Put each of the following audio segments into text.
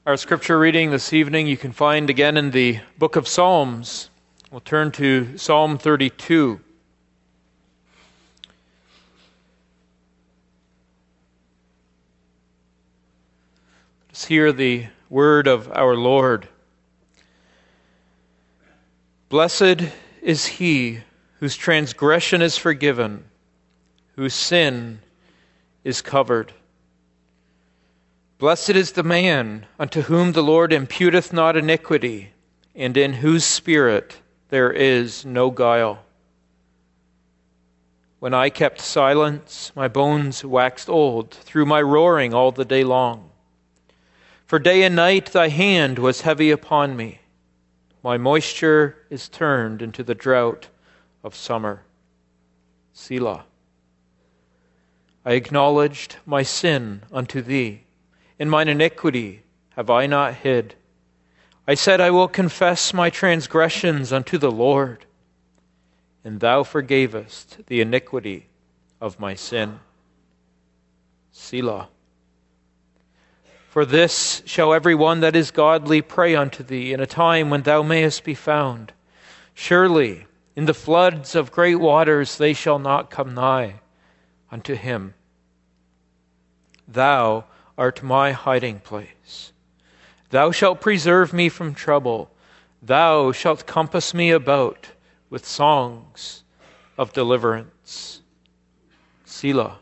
Our scripture reading this evening you can find again in the book of Psalms. We'll turn to Psalm 32. Let's hear the word of our Lord. Blessed is he whose transgression is forgiven, whose sin is covered. Blessed is the man unto whom the Lord imputeth not iniquity, and in whose spirit there is no guile. When I kept silence, my bones waxed old through my roaring all the day long. For day and night thy hand was heavy upon me. My moisture is turned into the drought of summer. Selah. I acknowledged my sin unto thee. In mine iniquity have I not hid. I said, I will confess my transgressions unto the Lord, and thou forgavest the iniquity of my sin. Selah. For this shall every one that is godly pray unto thee in a time when thou mayest be found. Surely in the floods of great waters they shall not come nigh unto him. Thou art my hiding place. Thou shalt preserve me from trouble. Thou shalt compass me about with songs of deliverance. Selah.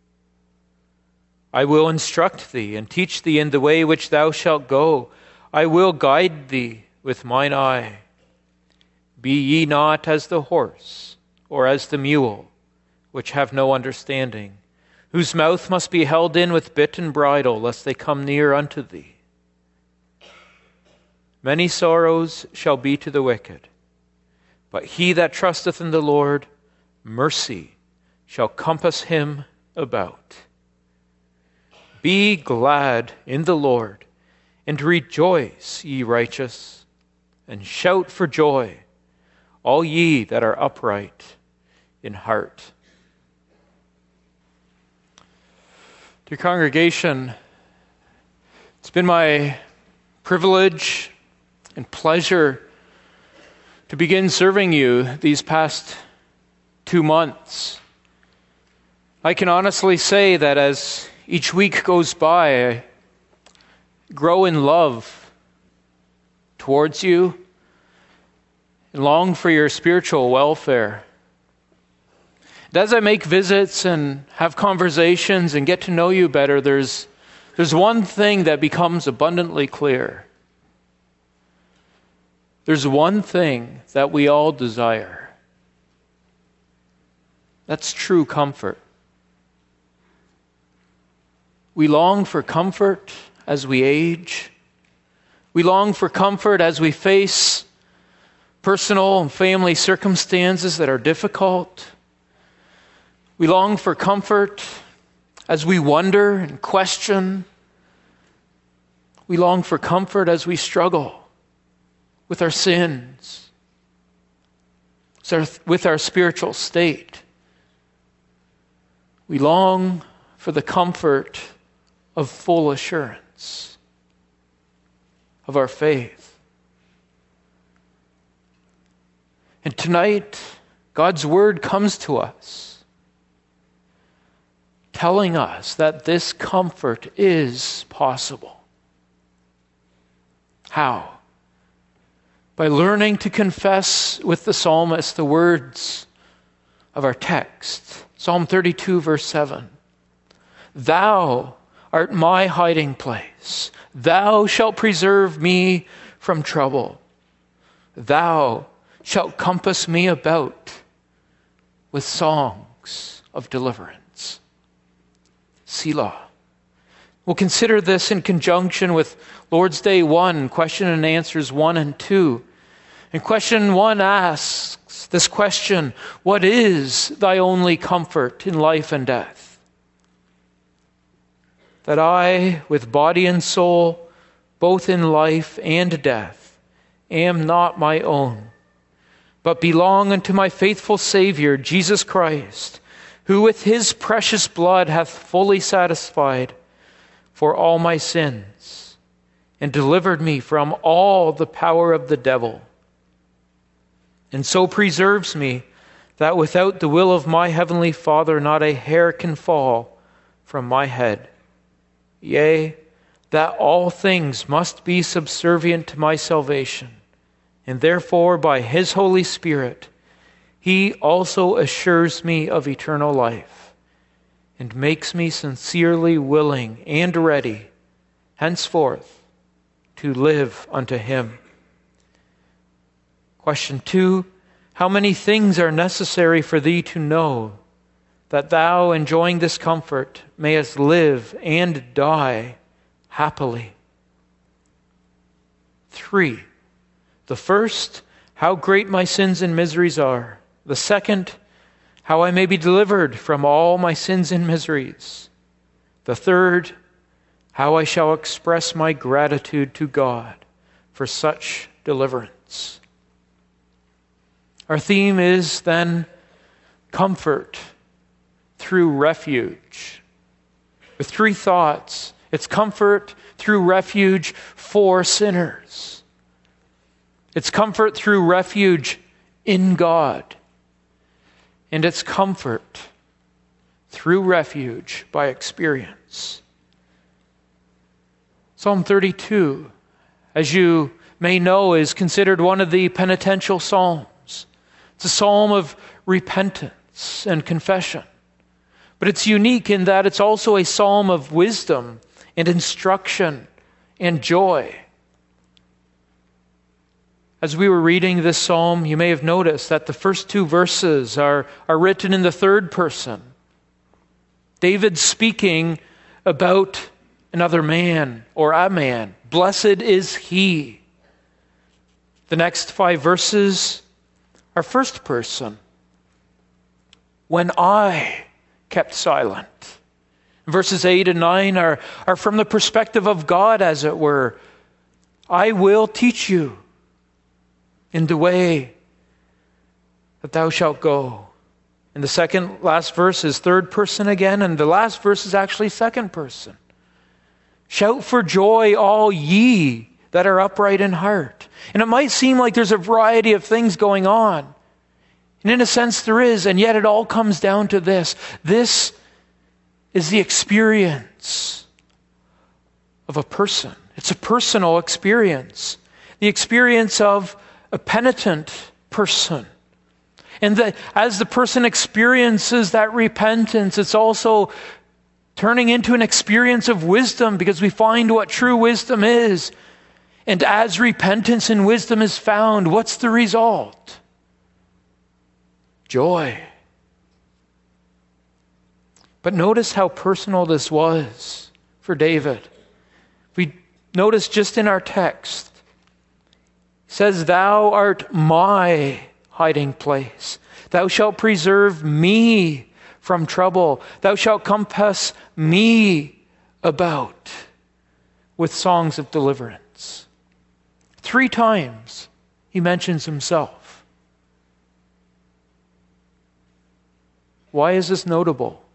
I will instruct thee and teach thee in the way which thou shalt go. I will guide thee with mine eye. Be ye not as the horse or as the mule, which have no understanding, whose mouth must be held in with bit and bridle, lest they come near unto thee. Many sorrows shall be to the wicked, but he that trusteth in the Lord, mercy shall compass him about. Be glad in the Lord, and rejoice, ye righteous, and shout for joy, all ye that are upright in heart. Dear congregation, it's been my privilege and pleasure to begin serving you these past 2 months. I can honestly say that as each week goes by, I grow in love towards you and long for your spiritual welfare. And as I make visits and have conversations and get to know you better, there's one thing that becomes abundantly clear. There's one thing that we all desire. That's true comfort. We long for comfort as we age. We long for comfort as we face personal and family circumstances that are difficult. We long for comfort as we wonder and question. We long for comfort as we struggle with our sins, with our spiritual state. We long for the comfort of full assurance of our faith. And tonight, God's word comes to us, telling us that this comfort is possible. How? By learning to confess with the psalmist the words of our text. Psalm 32, verse 7. Thou art my hiding place. Thou shalt preserve me from trouble. Thou shalt compass me about with songs of deliverance. Selah. We'll consider this in conjunction with Lord's Day 1, question and answers 1 and 2. And question 1 asks this question: what is thy only comfort in life and death? That I, with body and soul, both in life and death, am not my own, but belong unto my faithful Savior, Jesus Christ, who with his precious blood hath fully satisfied for all my sins, and delivered me from all the power of the devil, and so preserves me that without the will of my heavenly Father not a hair can fall from my head. Yea, that all things must be subservient to my salvation, and therefore by his Holy Spirit he also assures me of eternal life, and makes me sincerely willing and ready henceforth to live unto him. Question 2, how many things are necessary for thee to know, that thou, enjoying this comfort, mayest live and die happily? 3, the first, how great my sins and miseries are. The second, how I may be delivered from all my sins and miseries. The third, how I shall express my gratitude to God for such deliverance. Our theme is then comfort through refuge. With 3 thoughts. It's comfort through refuge for sinners. It's comfort through refuge in God. And it's comfort through refuge by experience. Psalm 32, as you may know, is considered one of the penitential psalms. It's a psalm of repentance and confession. But it's unique in that it's also a psalm of wisdom and instruction and joy. As we were reading this psalm, you may have noticed that the first 2 verses are written in the third person. David speaking about another man or a man. Blessed is he. The next 5 verses are first person. When I kept silent. Verses 8 and 9 are from the perspective of God, as it were. I will teach you in the way that thou shalt go. And the second last verse is third person again, and the last verse is actually second person. Shout for joy, all ye that are upright in heart. And it might seem like there's a variety of things going on. And in a sense there is, and yet it all comes down to this. This is the experience of a person. It's a personal experience. The experience of a penitent person. And as the person experiences that repentance, it's also turning into an experience of wisdom, because we find what true wisdom is. And as repentance and wisdom is found, what's the result? Joy. But notice how personal this was for David. We notice just in our text, it says, thou art my hiding place. Thou shalt preserve me from trouble. Thou shalt compass me about with songs of deliverance. 3 times he mentions himself. Why is this notable?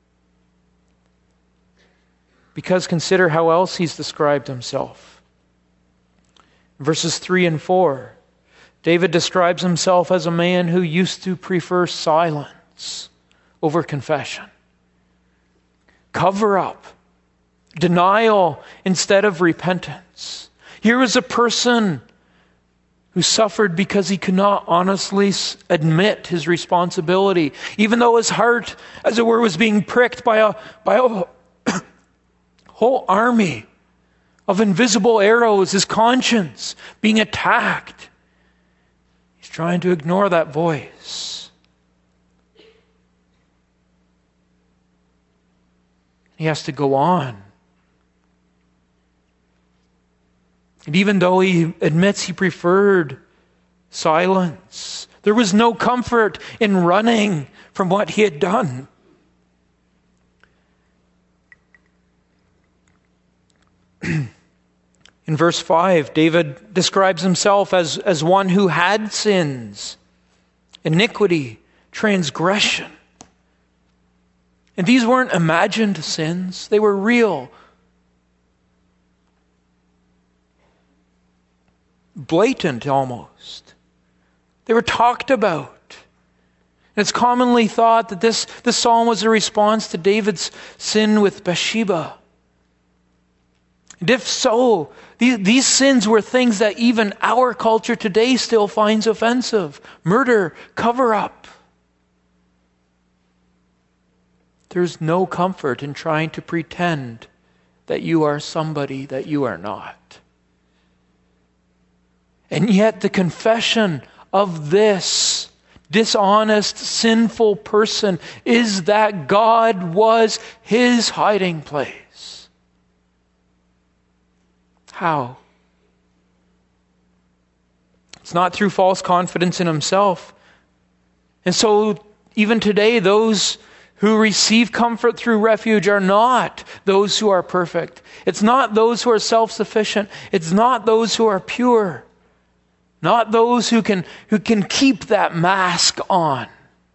Because consider how else he's described himself. Verses 3 and 4, David describes himself as a man who used to prefer silence over confession. Cover up, denial instead of repentance. Here was a person who suffered because he could not honestly admit his responsibility, even though his heart, as it were, was being pricked by a whole army of invisible arrows, his conscience being attacked. He's trying to ignore that voice. He has to go on. And even though he admits he preferred silence, there was no comfort in running from what he had done. In verse 5, David describes himself as one who had sins, iniquity, transgression. And these weren't imagined sins, they were real. blatant almost. They were talked about. And it's commonly thought that this psalm was a response to David's sin with Bathsheba. And if so, these sins were things that even our culture today still finds offensive. Murder, cover-up. There's no comfort in trying to pretend that you are somebody that you are not. And yet the confession of this dishonest, sinful person is that God was his hiding place. How? It's not through false confidence in himself. And so even today, those who receive comfort through refuge are not those who are perfect. It's not those who are self-sufficient. It's not those who are pure. Not those who can keep that mask on.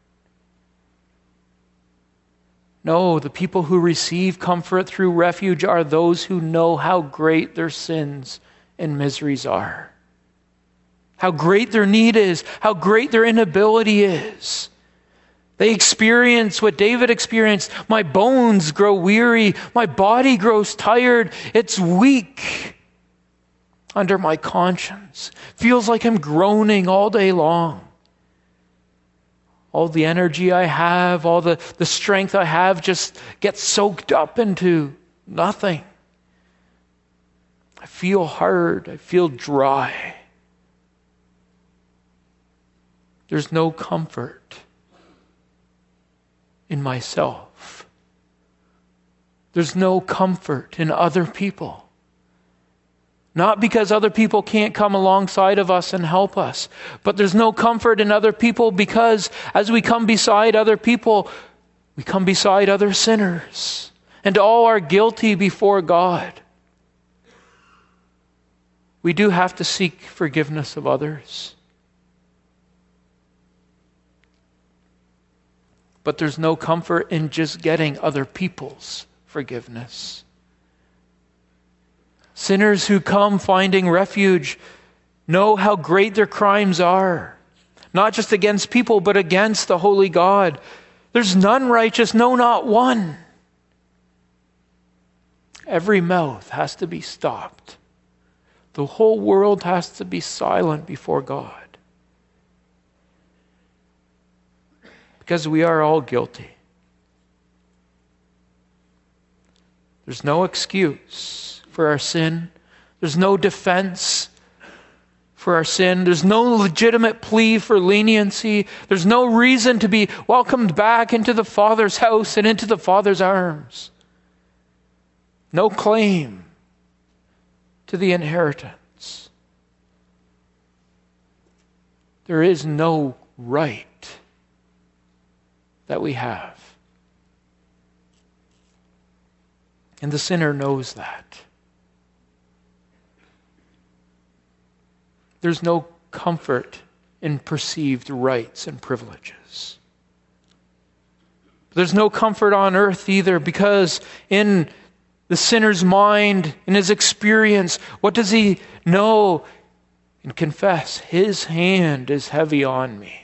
No, the people who receive comfort through refuge are those who know how great their sins and miseries are. How great their need is. How great their inability is. They experience what David experienced. My bones grow weary. My body grows tired. It's weak under my conscience. Feels like I'm groaning all day long. All the energy I have, all the strength I have just gets soaked up into nothing. I feel hard. I feel dry. There's no comfort in myself. There's no comfort in other people. Not because other people can't come alongside of us and help us, but there's no comfort in other people because as we come beside other people, we come beside other sinners, and all are guilty before God. We do have to seek forgiveness of others. But there's no comfort in just getting other people's forgiveness. Sinners who come finding refuge know how great their crimes are, not just against people, but against the holy God. There's none righteous, no, not one. Every mouth has to be stopped. The whole world has to be silent before God. Because we are all guilty. There's no excuse for our sin. There's no defense for our sin. There's no legitimate plea for leniency. There's no reason to be welcomed back into the Father's house and into the Father's arms. No claim to the inheritance. There is no right that we have. And the sinner knows that. There's no comfort in perceived rights and privileges. There's no comfort on earth either, because in the sinner's mind, in his experience, what does he know and confess? His hand is heavy on me.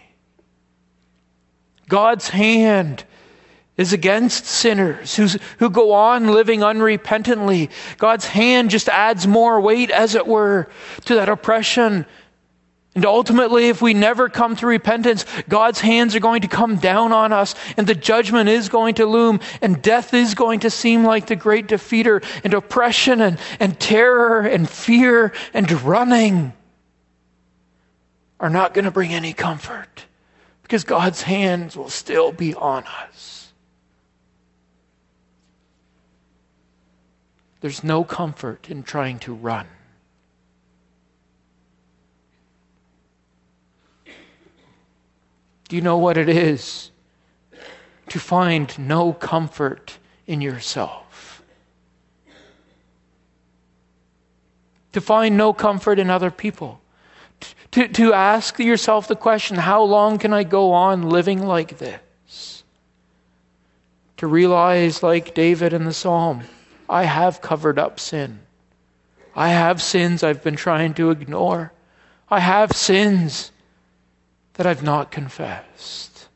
God's hand is against sinners who go on living unrepentantly. God's hand just adds more weight, as it were, to that oppression. And ultimately, if we never come to repentance, God's hands are going to come down on us, and the judgment is going to loom, and death is going to seem like the great defeater, and oppression and terror and fear and running are not going to bring any comfort. Because God's hands will still be on us. There's no comfort in trying to run. Do you know what it is to find no comfort in yourself? To find no comfort in other people? To ask yourself the question, how long can I go on living like this? To realize, like David in the Psalm, I have covered up sin. I have sins I've been trying to ignore. I have sins that I've not confessed.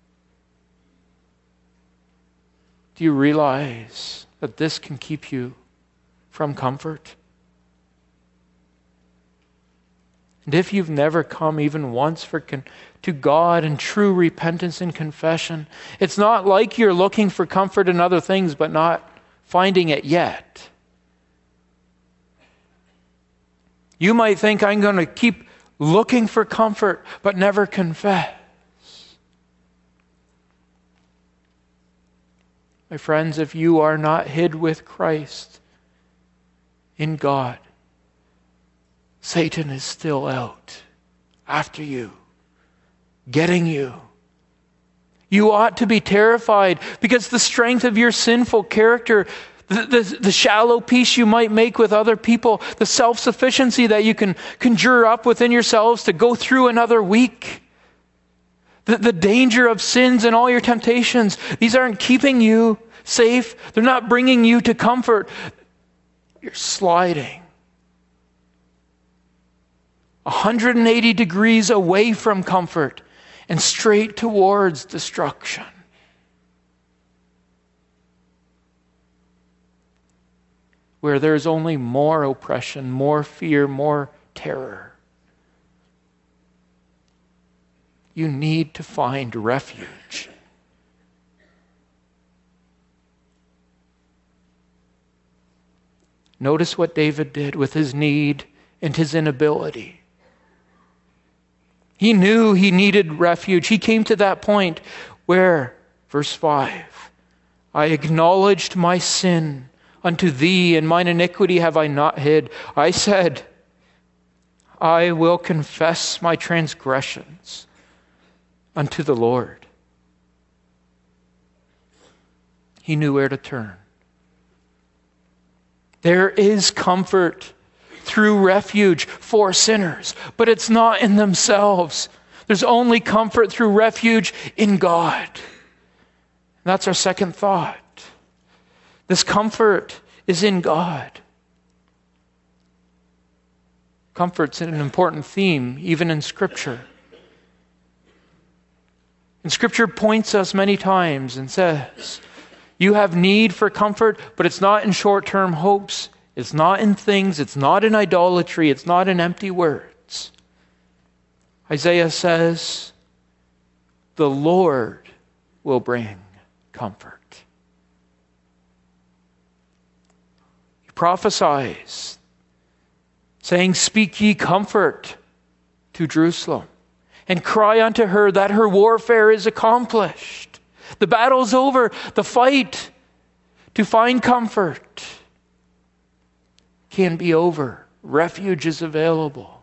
Do you realize that this can keep you from comfort? And if you've never come even once to God in true repentance and confession, it's not like you're looking for comfort in other things but not finding it yet. You might think, I'm going to keep looking for comfort but never confess. My friends, if you are not hid with Christ in God, Satan is still out after you, getting you. You ought to be terrified because the strength of your sinful character, the shallow peace you might make with other people, the self-sufficiency that you can conjure up within yourselves to go through another week, the danger of sins and all your temptations, these aren't keeping you safe. They're not bringing you to comfort. You're sliding 180 degrees away from comfort and straight towards destruction. Where there's only more oppression, more fear, more terror. You need to find refuge. Notice what David did with his need and his inability. He knew he needed refuge. He came to that point where, verse 5, I acknowledged my sin unto thee, and mine iniquity have I not hid. I said, I will confess my transgressions unto the Lord. He knew where to turn. There is comfort through refuge for sinners, but it's not in themselves. There's only comfort through refuge in God. That's our second thought. This comfort is in God. Comfort's an important theme, even in Scripture. And Scripture points us many times and says, you have need for comfort, but it's not in short-term hopes. It's not in things. It's not in idolatry. It's not in empty words. Isaiah says, the Lord will bring comfort. He prophesies, saying, speak ye comfort to Jerusalem, and cry unto her that her warfare is accomplished. The battle's over. The fight to find comfort can be over. Refuge is available.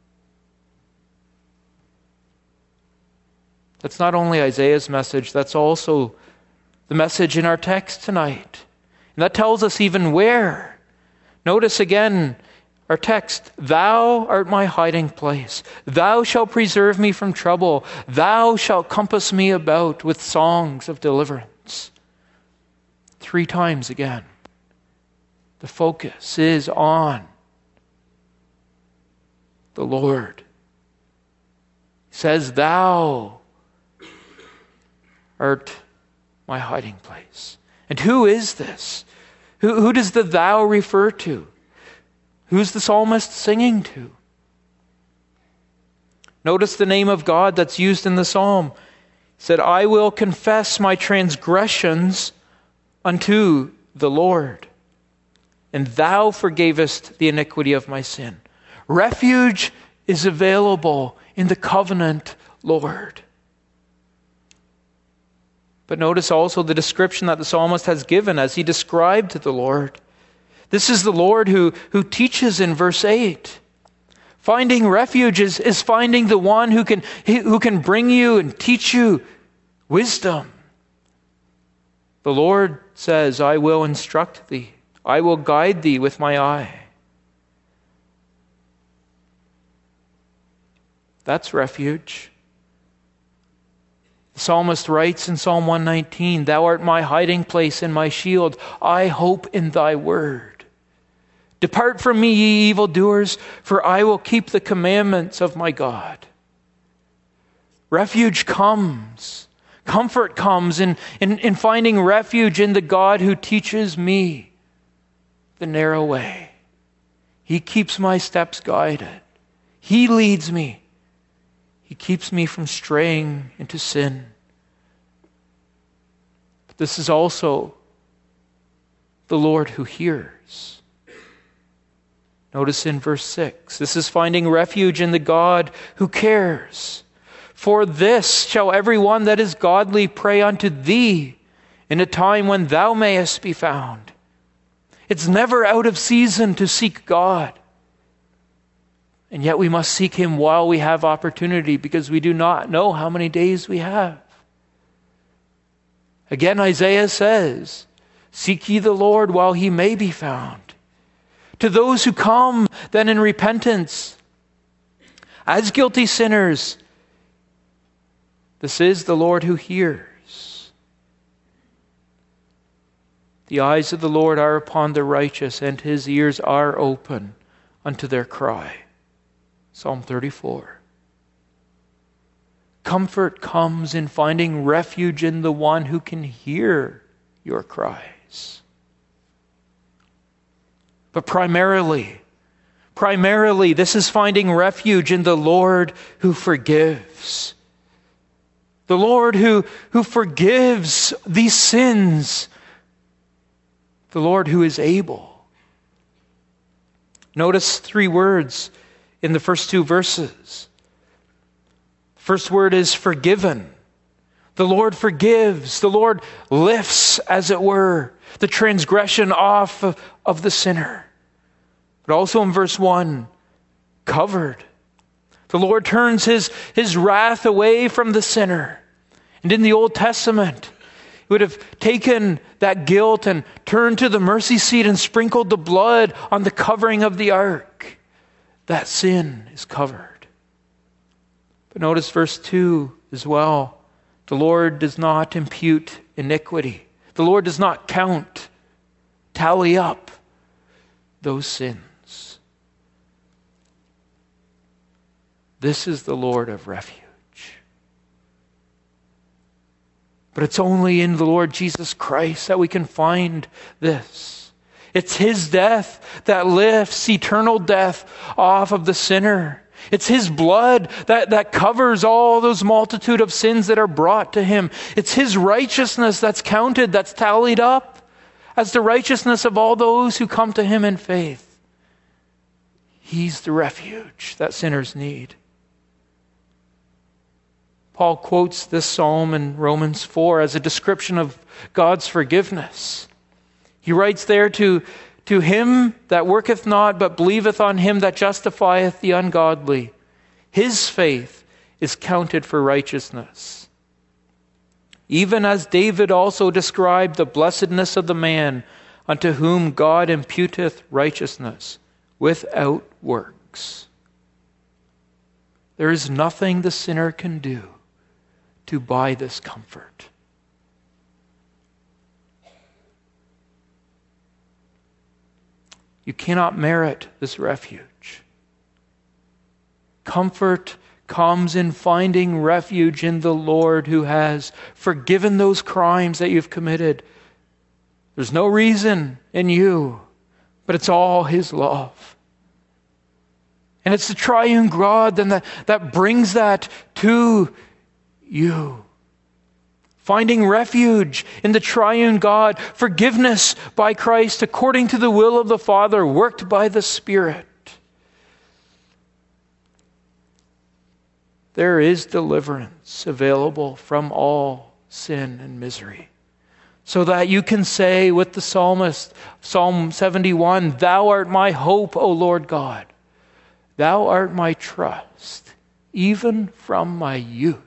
That's not only Isaiah's message, that's also the message in our text tonight. And that tells us even where. Notice again our text, thou art my hiding place. Thou shalt preserve me from trouble. Thou shalt compass me about with songs of deliverance. 3 times again. The focus is on the Lord. He says, thou art my hiding place. And who is this? Who does the thou refer to? Who's the psalmist singing to? Notice the name of God that's used in the psalm. He said, I will confess my transgressions unto the Lord, and thou forgavest the iniquity of my sin. Refuge is available in the covenant Lord. But notice also the description that the psalmist has given as he described the Lord. This is the Lord who teaches in verse 8. Finding refuge is finding the one who can bring you and teach you wisdom. The Lord says, I will instruct thee. I will guide thee with my eye. That's refuge. The psalmist writes in Psalm 119, thou art my hiding place and my shield. I hope in thy word. Depart from me, ye evildoers, for I will keep the commandments of my God. Refuge comes. Comfort comes in finding refuge in the God who teaches me the narrow way. He keeps my steps guided. He leads me. He keeps me from straying into sin. But this is also the Lord who hears. Notice in verse 6, this is finding refuge in the God who cares. For this shall every one that is godly pray unto thee in a time when thou mayest be found. It's never out of season to seek God. And yet we must seek Him while we have opportunity, because we do not know how many days we have. Again, Isaiah says, seek ye the Lord while He may be found. To those who come then in repentance, as guilty sinners, this is the Lord who hears. The eyes of the Lord are upon the righteous, and His ears are open unto their cry. Psalm 34. Comfort comes in finding refuge in the one who can hear your cries. But primarily, this is finding refuge in the Lord who forgives. The Lord who forgives these sins. The Lord who is able. Notice 3 words in the first 2 verses. The first word is forgiven. The Lord forgives. The Lord lifts, as it were, the transgression off of the sinner. But also in verse 1, covered. The Lord turns his wrath away from the sinner. And in the Old Testament, He would have taken that guilt and turned to the mercy seat and sprinkled the blood on the covering of the ark. That sin is covered. But notice verse 2 as well. The Lord does not impute iniquity. The Lord does not tally up those sins. This is the Lord of refuge. But it's only in the Lord Jesus Christ that we can find this. It's His death that lifts eternal death off of the sinner. It's His blood that covers all those multitude of sins that are brought to Him. It's His righteousness that's counted, that's tallied up as the righteousness of all those who come to Him in faith. He's the refuge that sinners need. Paul quotes this psalm in Romans 4 as a description of God's forgiveness. He writes there, to him that worketh not, but believeth on Him that justifieth the ungodly, his faith is counted for righteousness. Even as David also described the blessedness of the man unto whom God imputeth righteousness without works. There is nothing the sinner can do to buy this comfort. You cannot merit this refuge. Comfort comes in finding refuge in the Lord who has forgiven those crimes that you've committed. There's no reason in you, but it's all His love. And it's the triune God then that brings that to you. Finding refuge in the triune God, forgiveness by Christ according to the will of the Father, worked by the Spirit. There is deliverance available from all sin and misery, so that you can say with the psalmist, Psalm 71, Thou art my hope, O Lord God. Thou art my trust, even from my youth.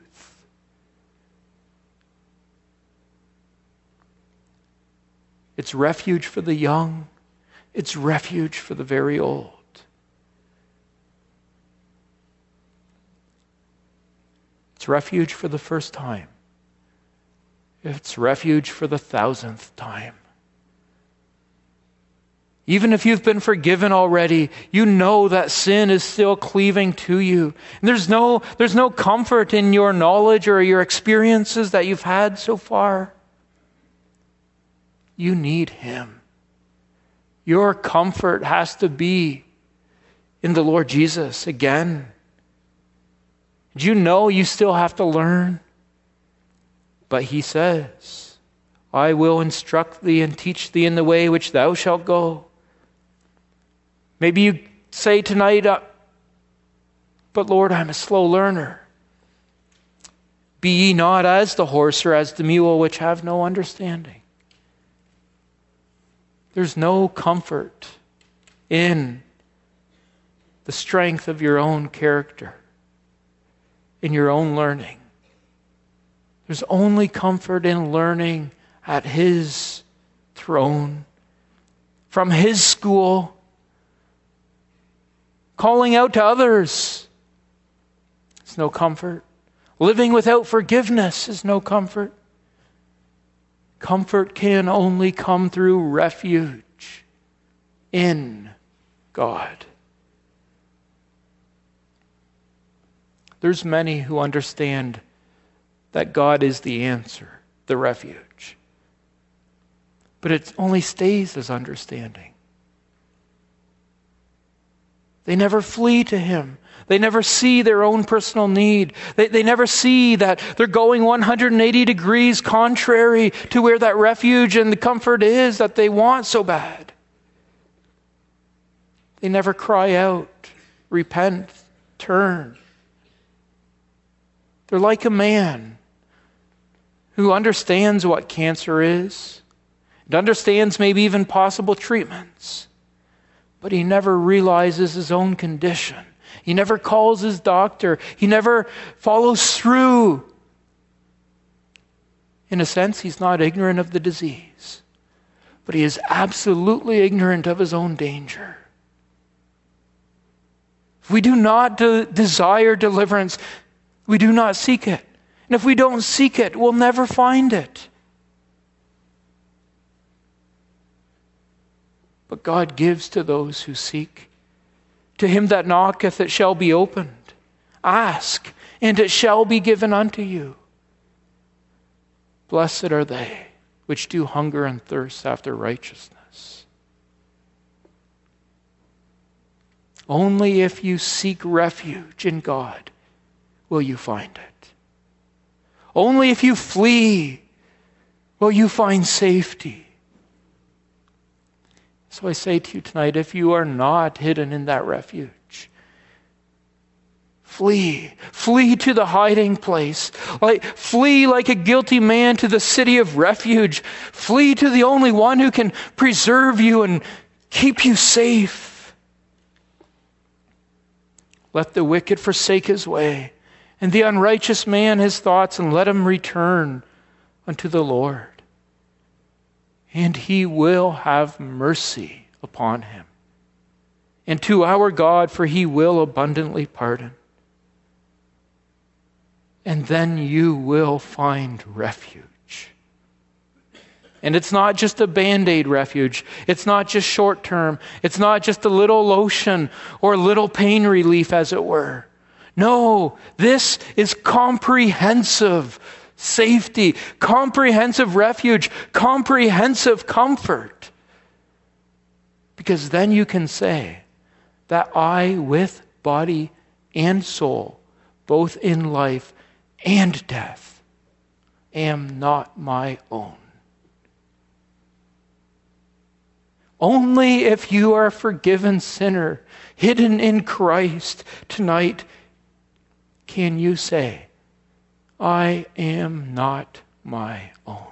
It's refuge for the young. It's refuge for the very old. It's refuge for the first time. It's refuge for the 1,000th time. Even if you've been forgiven already, you know that sin is still cleaving to you. And there's no comfort in your knowledge or your experiences that you've had so far. You need Him. Your comfort has to be in the Lord Jesus again. Do you know you still have to learn? But He says, I will instruct thee and teach thee in the way which thou shalt go. Maybe you say tonight, but Lord, I'm a slow learner. Be ye not as the horse or as the mule, which have no understanding. There's no comfort in the strength of your own character, in your own learning. There's only comfort in learning at His throne, from His school, calling out to others. It's no comfort. Living without forgiveness is no comfort. Comfort can only come through refuge in God. There's many who understand that God is the answer, the refuge. But it only stays as understanding. They never flee to Him. They never see their own personal need. They never see that they're going 180 degrees contrary to where that refuge and the comfort is that they want so bad. They never cry out, repent, turn. They're like a man who understands what cancer is and understands maybe even possible treatments, but he never realizes his own condition. He never calls his doctor. He never follows through. In a sense, he's not ignorant of the disease, but he is absolutely ignorant of his own danger. If we do not desire deliverance, we do not seek it. And if we don't seek it, we'll never find it. But God gives to those who seek. To him that knocketh, it shall be opened. Ask, and it shall be given unto you. Blessed are they which do hunger and thirst after righteousness. Only if you seek refuge in God will you find it. Only if you flee will you find safety. So I say to you tonight, if you are not hidden in that refuge, flee. Flee to the hiding place. Flee like a guilty man to the city of refuge. Flee to the only one who can preserve you and keep you safe. Let the wicked forsake his way, and the unrighteous man his thoughts, and let him return unto the Lord. And he will have mercy upon him. And to our God, for he will abundantly pardon. And then you will find refuge. And it's not just a Band-Aid refuge. It's not just short term. It's not just a little lotion or a little pain relief, as it were. No, this is comprehensive safety, comprehensive refuge, comprehensive comfort. Because then you can say that I, with body and soul, both in life and death, am not my own. Only if you are a forgiven sinner, hidden in Christ tonight, can you say, I am not my own.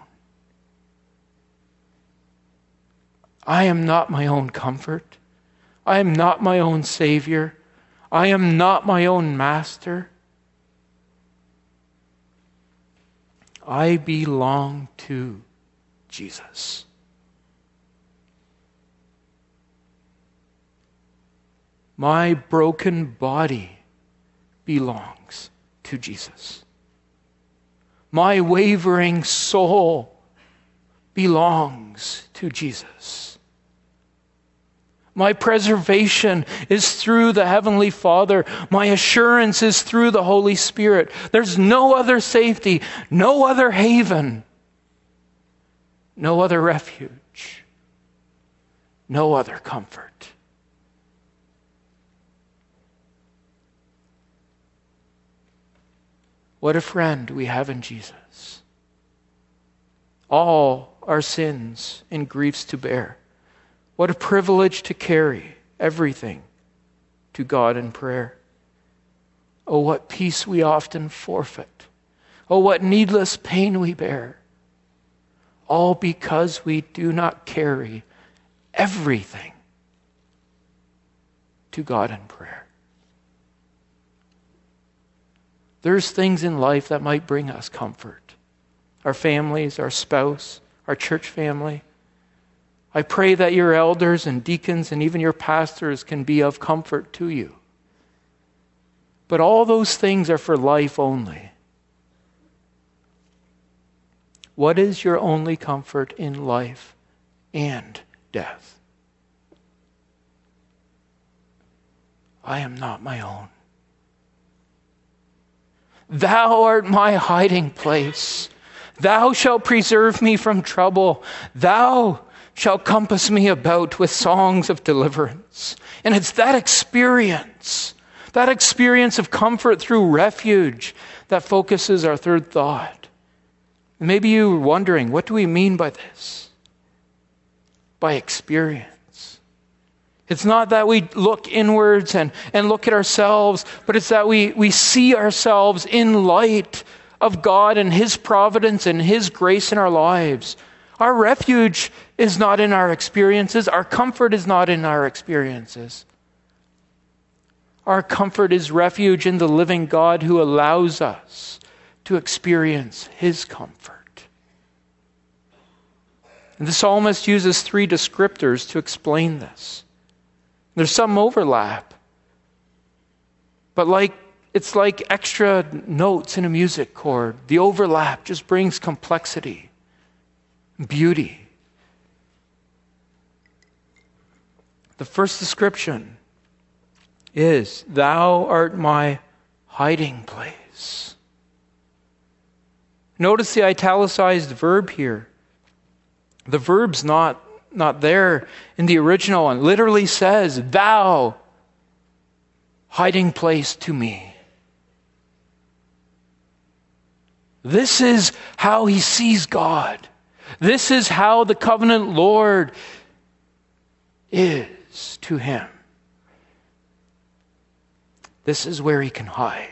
I am not my own comfort. I am not my own Savior. I am not my own master. I belong to Jesus. My broken body belongs to Jesus. My wavering soul belongs to Jesus. My preservation is through the Heavenly Father. My assurance is through the Holy Spirit. There's no other safety, no other haven, no other refuge, no other comfort. What a friend we have in Jesus. All our sins and griefs to bear. What a privilege to carry everything to God in prayer. Oh, what peace we often forfeit. Oh, what needless pain we bear. All because we do not carry everything to God in prayer. There's things in life that might bring us comfort. Our families, our spouse, our church family. I pray that your elders and deacons and even your pastors can be of comfort to you. But all those things are for life only. What is your only comfort in life and death? I am not my own. Thou art my hiding place. Thou shalt preserve me from trouble. Thou shalt compass me about with songs of deliverance. And it's that experience of comfort through refuge that focuses our third thought. Maybe you're wondering, what do we mean by this? By experience. It's not that we look inwards and look at ourselves, but it's that we see ourselves in light of God and His providence and His grace in our lives. Our refuge is not in our experiences. Our comfort is not in our experiences. Our comfort is refuge in the living God who allows us to experience His comfort. And the psalmist uses 3 descriptors to explain this. There's some overlap, but it's like extra notes in a music chord. The overlap just brings complexity, beauty. The first description is, thou art my hiding place. Notice the italicized verb here. The verb's not there in the original one. Literally says, thou hiding place to me. This is how he sees God. This is how the covenant Lord is to him. This is where he can hide.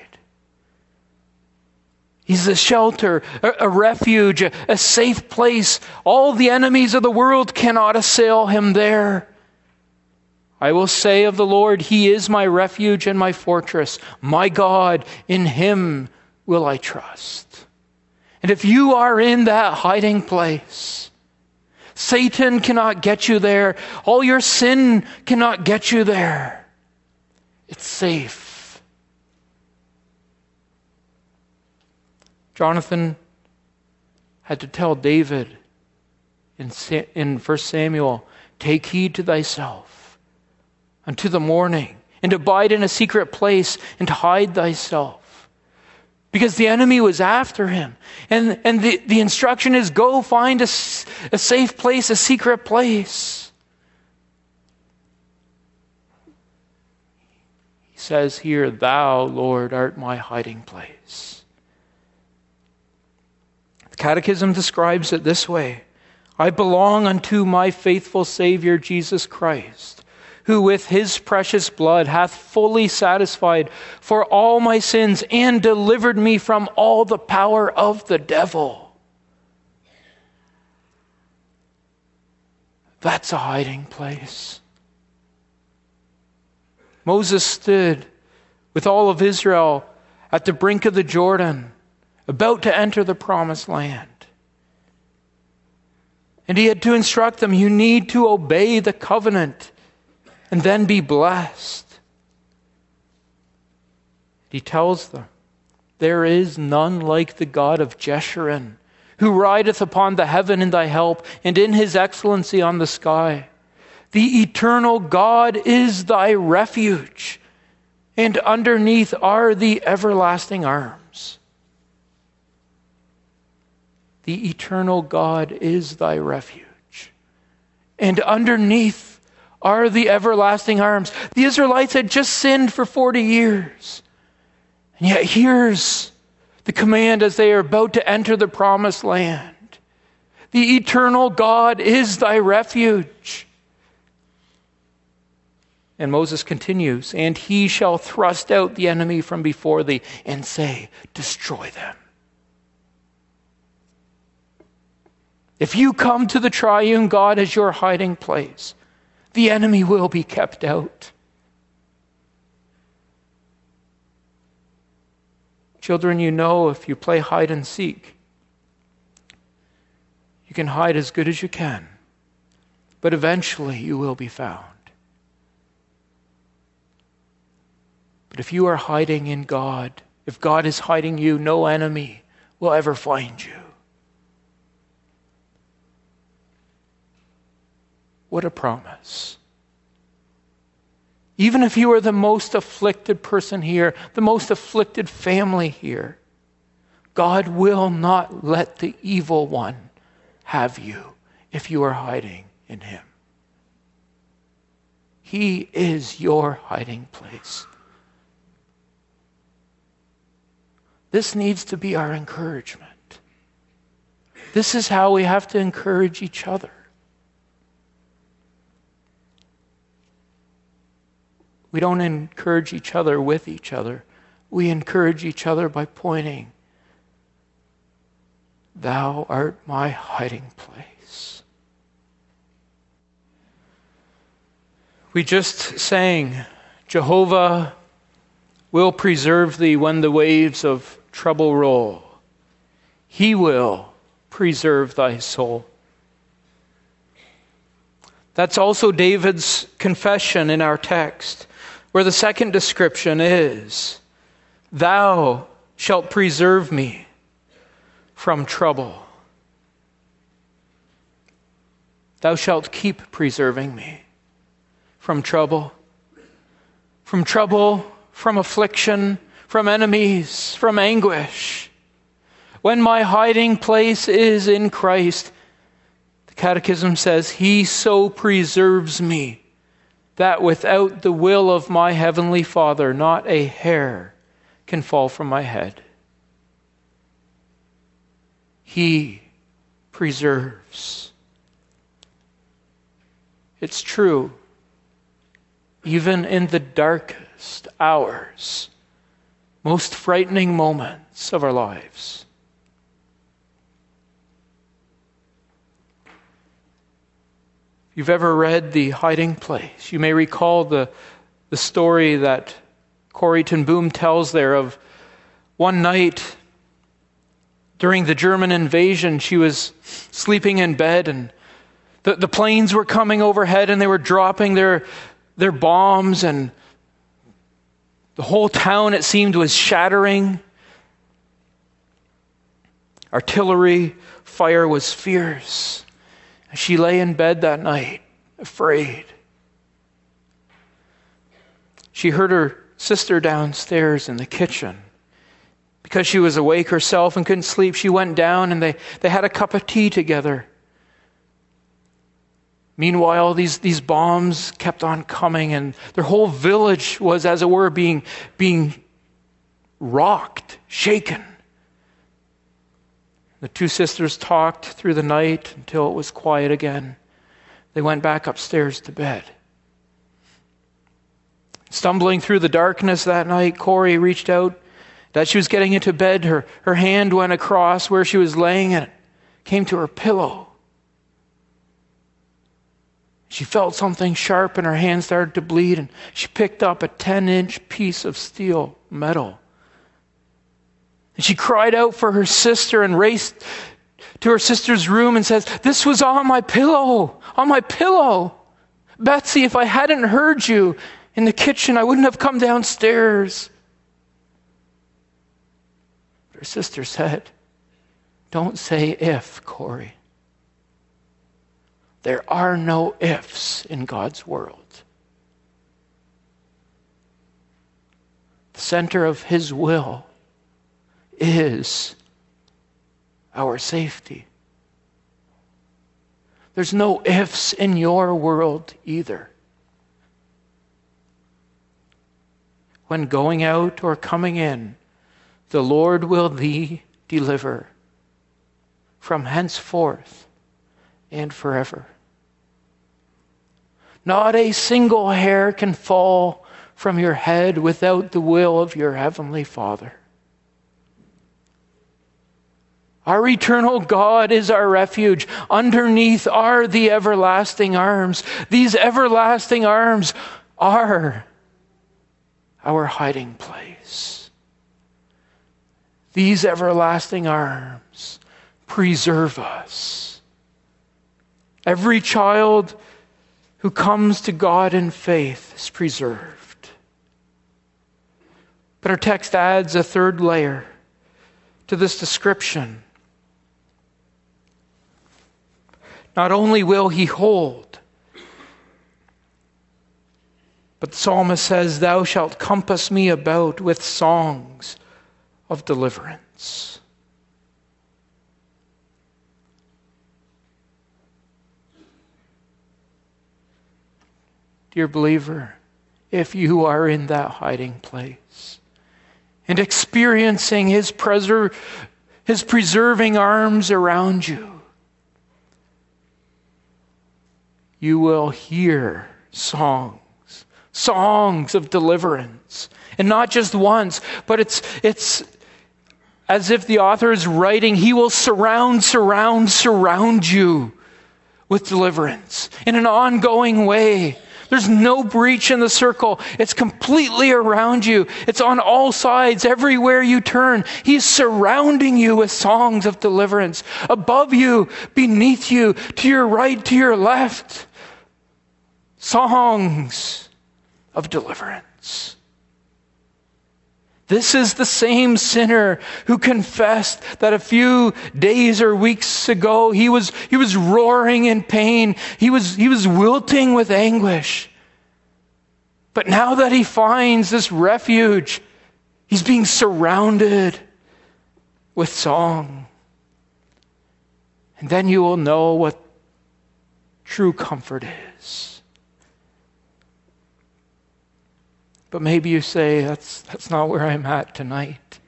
He's a shelter, a refuge, a safe place. All the enemies of the world cannot assail him there. I will say of the Lord, He is my refuge and my fortress. My God, in Him will I trust. And if you are in that hiding place, Satan cannot get you there. All your sin cannot get you there. It's safe. Jonathan had to tell David in 1 Samuel, take heed to thyself unto the morning, and abide in a secret place, and hide thyself. Because the enemy was after him. And the instruction is, go find a safe place, a secret place. He says here, thou, Lord, art my hiding place. Catechism describes it this way. I belong unto my faithful Savior Jesus Christ, who with His precious blood hath fully satisfied for all my sins and delivered me from all the power of the devil. That's a hiding place. Moses stood with all of Israel at the brink of the Jordan, about to enter the promised land. And he had to instruct them, you need to obey the covenant and then be blessed. He tells them, there is none like the God of Jeshurun, who rideth upon the heaven in thy help, and in his excellency on the sky. The eternal God is thy refuge, and underneath are the everlasting arms. The eternal God is thy refuge, and underneath are the everlasting arms. The Israelites had just sinned for 40 years. And yet here's the command as they are about to enter the promised land. The eternal God is thy refuge. And Moses continues, and he shall thrust out the enemy from before thee and say, destroy them. If you come to the triune God as your hiding place, the enemy will be kept out. Children, you know if you play hide and seek, you can hide as good as you can, but eventually you will be found. But if you are hiding in God, if God is hiding you, no enemy will ever find you. What a promise. Even if you are the most afflicted person here, the most afflicted family here, God will not let the evil one have you if you are hiding in him. He is your hiding place. This needs to be our encouragement. This is how we have to encourage each other. We don't encourage each other with each other. We encourage each other by pointing, thou art my hiding place. We just sang, Jehovah will preserve thee when the waves of trouble roll. He will preserve thy soul. That's also David's confession in our text, where the second description is, thou shalt preserve me from trouble. Thou shalt keep preserving me from trouble, from affliction, from enemies, from anguish. When my hiding place is in Christ, the Catechism says, he so preserves me that without the will of my heavenly Father, not a hair can fall from my head. He preserves. It's true, even in the darkest hours, most frightening moments of our lives. If you've ever read The Hiding Place, you may recall the story that Corrie ten Boom tells there of one night during the German invasion. She was sleeping in bed, and the planes were coming overhead, and they were dropping their bombs, and the whole town, it seemed, was shattering. Artillery fire was fierce. She lay in bed that night, afraid. She heard her sister downstairs in the kitchen. Because she was awake herself and couldn't sleep, she went down and they had a cup of tea together. Meanwhile, these bombs kept on coming, and their whole village was, as it were, being rocked, shaken. The two sisters talked through the night until it was quiet again. They went back upstairs to bed. Stumbling through the darkness that night, Corrie reached out. As she was getting into bed, her hand went across where she was laying and it came to her pillow. She felt something sharp and her hand started to bleed, and she picked up a 10-inch piece of steel metal. And she cried out for her sister and raced to her sister's room and says, "This was on my pillow, on my pillow. Betsy, if I hadn't heard you in the kitchen, I wouldn't have come downstairs." Her sister said, "Don't say if, Corrie. There are no ifs in God's world. The center of His will is our safety. There's no ifs in your world either. When going out or coming in, the Lord will thee deliver from henceforth and forever. Not a single hair can fall from your head without the will of your heavenly Father. Our eternal God is our refuge. Underneath are the everlasting arms. These everlasting arms are our hiding place. These everlasting arms preserve us. Every child who comes to God in faith is preserved. But our text adds a third layer to this description. Not only will He hold, but the psalmist says, "Thou shalt compass me about with songs of deliverance." Dear believer, if you are in that hiding place and experiencing His preserving arms around you, you will hear songs of deliverance. And not just once, but it's as if the author is writing, He will surround you with deliverance in an ongoing way. There's no breach in the circle. It's completely around you. It's on all sides, everywhere you turn. He's surrounding you with songs of deliverance. Above you, beneath you, to your right, to your left. Songs of deliverance. This is the same sinner who confessed that a few days or weeks ago he was roaring in pain. He was wilting with anguish. But now that he finds this refuge, he's being surrounded with song. And then you will know what true comfort is. But maybe you say, that's not where I'm at tonight.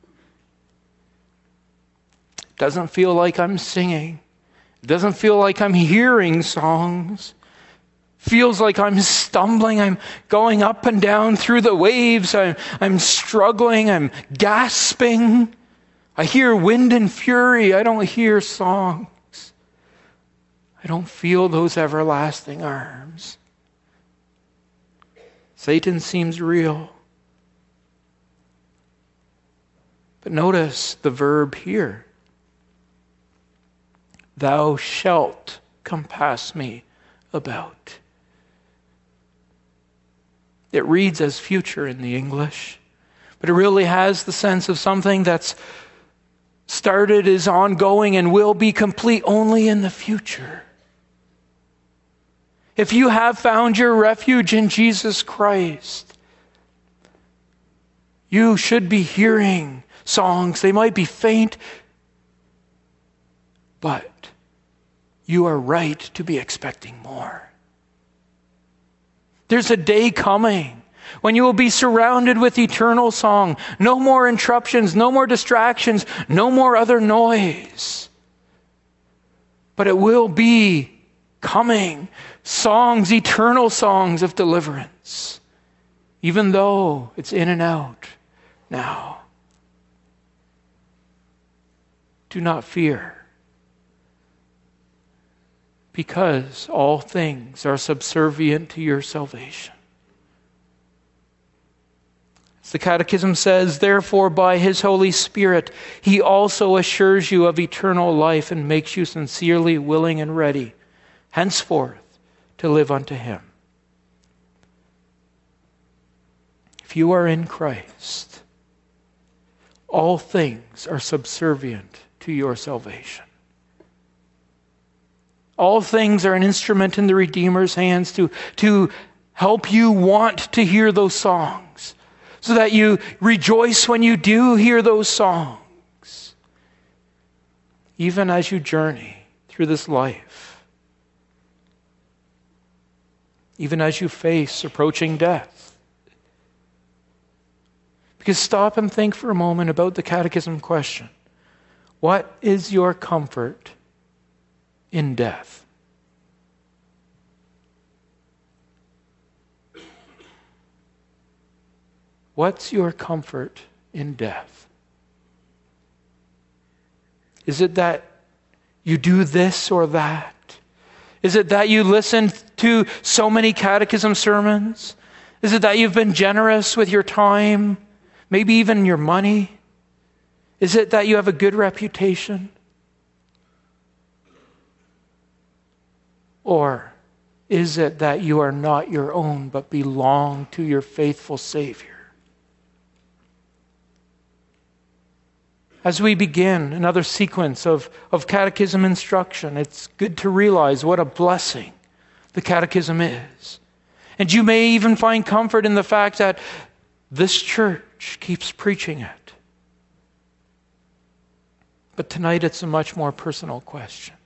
It doesn't feel like I'm singing. It doesn't feel like I'm hearing songs. It feels like I'm stumbling. I'm going up and down through the waves. I'm struggling. I'm gasping. I hear wind and fury. I don't hear songs. I don't feel those everlasting arms. Satan seems real. But notice the verb here. Thou shalt compass me about. It reads as future in the English, but it really has the sense of something that's started, is ongoing, and will be complete only in the future. If you have found your refuge in Jesus Christ, you should be hearing songs. They might be faint, but you are right to be expecting more. There's a day coming when you will be surrounded with eternal song. No more interruptions, no more distractions, no more other noise. But it will be coming. Songs, eternal songs of deliverance. Even though it's in and out now. Do not fear. Because all things are subservient to your salvation. As the Catechism says, therefore by His Holy Spirit, He also assures you of eternal life and makes you sincerely willing and ready, henceforth, to live unto Him. If you are in Christ, all things are subservient to your salvation. All things are an instrument in the Redeemer's hands to help you want to hear those songs, so that you rejoice when you do hear those songs, even as you journey through this life, even as you face approaching death. Because stop and think for a moment about the catechism question. What is your comfort in death? What's your comfort in death? Is it that you do this or that? Is it that you listen to so many catechism sermons? Is it that you've been generous with your time, maybe even your money? Is it that you have a good reputation? Or is it that you are not your own but belong to your faithful Savior? As we begin another sequence of catechism instruction, it's good to realize what a blessing the catechism is. And you may even find comfort in the fact that this church keeps preaching it. But tonight it's a much more personal question.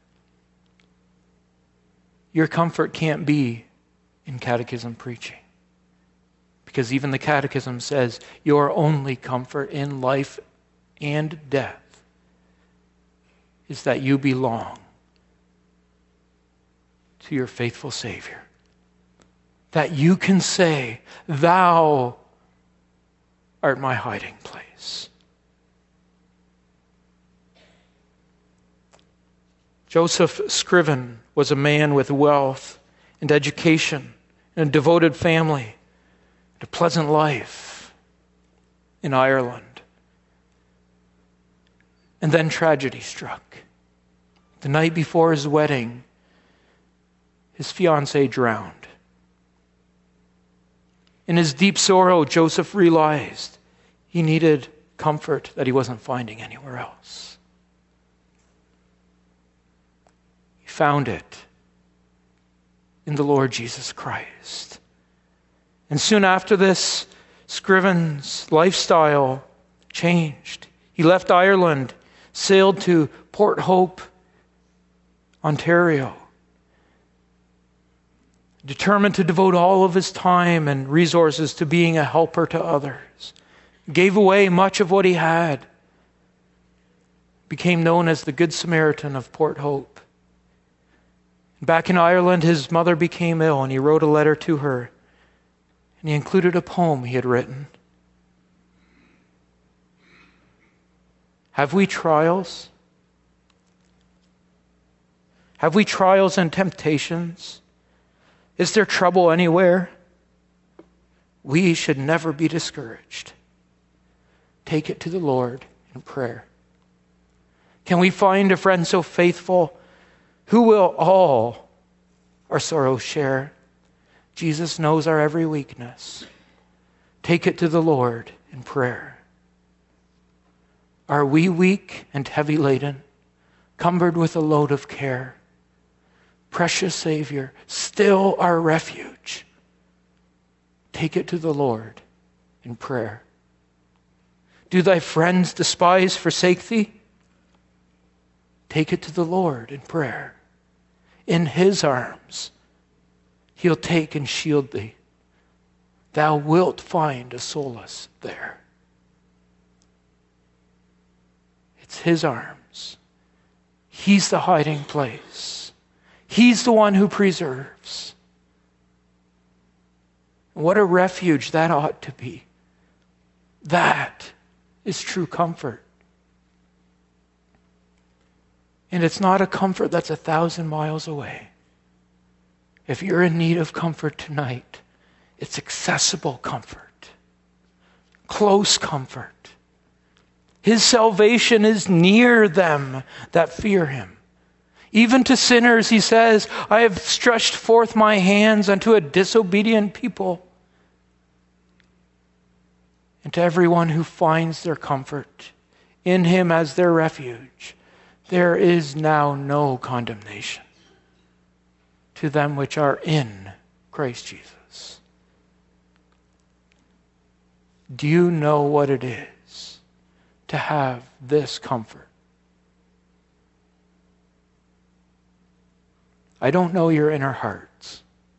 Your comfort can't be in catechism preaching. Because even the catechism says your only comfort in life and death is that you belong to your faithful Savior. That you can say, "Thou art my hiding place." Joseph Scriven was a man with wealth and education and a devoted family and a pleasant life in Ireland. And then tragedy struck. The night before his wedding, his fiancée drowned. In his deep sorrow, Joseph realized he needed comfort that he wasn't finding anywhere else. He found it in the Lord Jesus Christ. And soon after this, Scriven's lifestyle changed. He left Ireland, sailed to Port Hope, Ontario, determined to devote all of his time and resources to being a helper to others. Gave away much of what he had. Became known as the Good Samaritan of Port Hope. Back in Ireland, his mother became ill, and he wrote a letter to her. And he included a poem he had written. Have we trials? Have we trials and temptations? Is there trouble anywhere? We should never be discouraged. Take it to the Lord in prayer. Can we find a friend so faithful who will all our sorrows share? Jesus knows our every weakness. Take it to the Lord in prayer. Are we weak and heavy laden, cumbered with a load of care? Precious Savior, still our refuge. Take it to the Lord in prayer. Do thy friends despise, forsake thee? Take it to the Lord in prayer. In his arms, he'll take and shield thee. Thou wilt find a solace there. It's his arms. He's the hiding place. He's the one who preserves. What a refuge that ought to be. That is true comfort. And it's not a comfort that's 1,000 miles away. If you're in need of comfort tonight, it's accessible comfort, close comfort. His salvation is near them that fear him. Even to sinners, he says, I have stretched forth my hands unto a disobedient people. And to everyone who finds their comfort in him as their refuge, there is now no condemnation. to them which are in Christ Jesus. Do you know what it is to have this comfort? I don't know your inner hearts.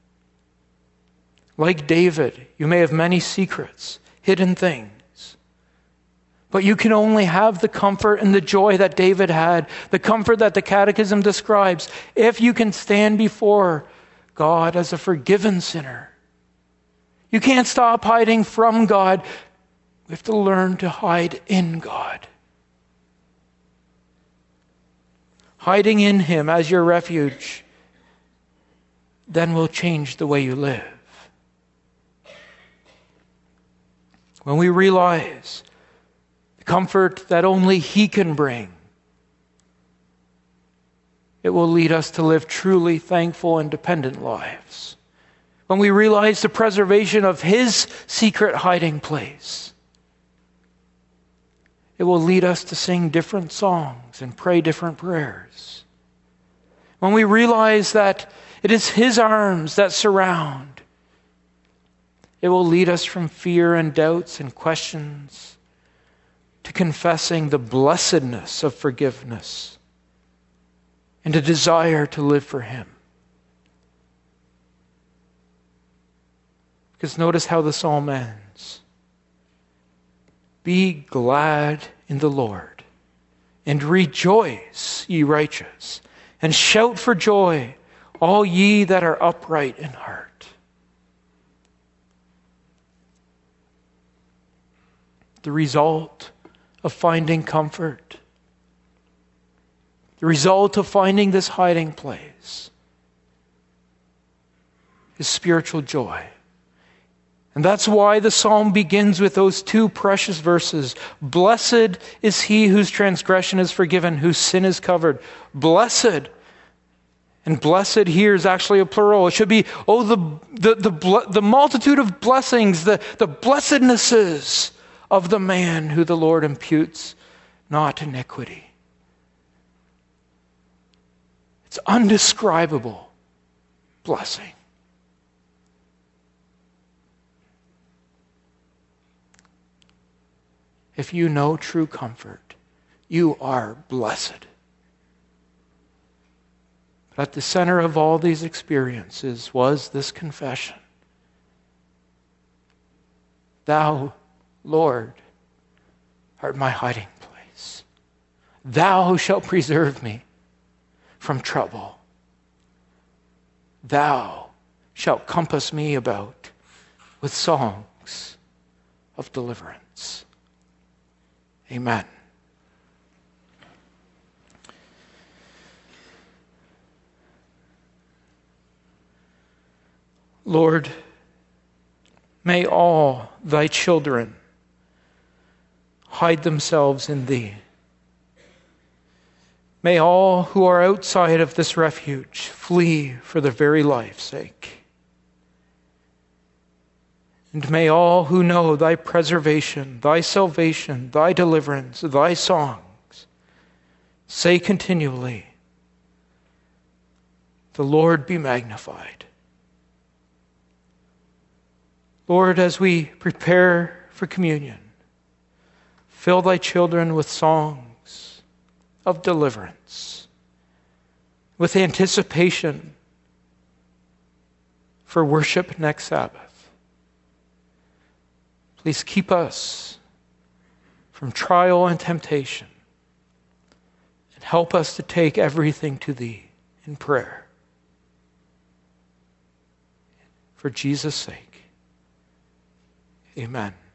Like David, you may have many secrets, hidden things. But you can only have the comfort and the joy that David had, the comfort that the Catechism describes, if you can stand before God as a forgiven sinner. You can't stop hiding from God. We have to learn to hide in God. Hiding in Him as your refuge then will change the way you live. When we realize the comfort that only He can bring, it will lead us to live truly thankful and dependent lives. When we realize the preservation of His secret hiding place, it will lead us to sing different songs and pray different prayers. When we realize that it is His arms that surround, it will lead us from fear and doubts and questions to confessing the blessedness of forgiveness and a desire to live for Him. Because notice how the psalm ends. Be glad in the Lord, and rejoice, ye righteous, and shout for joy, all ye that are upright in heart. The result of finding comfort, the result of finding this hiding place, is spiritual joy. And that's why the psalm begins with those two precious verses. Blessed is he whose transgression is forgiven, whose sin is covered. Blessed. And blessed here is actually a plural. It should be, the multitude of blessings, the blessednesses of the man who the Lord imputes not iniquity. It's undescribable blessing. If you know true comfort, you are blessed. But at the center of all these experiences was this confession. Thou, Lord, art my hiding place. Thou shalt preserve me from trouble. Thou shalt compass me about with songs of deliverance. Amen. Lord, may all thy children hide themselves in thee. May all who are outside of this refuge flee for their very life's sake. And may all who know thy preservation, thy salvation, thy deliverance, thy songs, say continually, the Lord be magnified. Lord, as we prepare for communion, fill thy children with songs of deliverance, with anticipation for worship next Sabbath. Please keep us from trial and temptation, and help us to take everything to thee in prayer. For Jesus' sake, amen.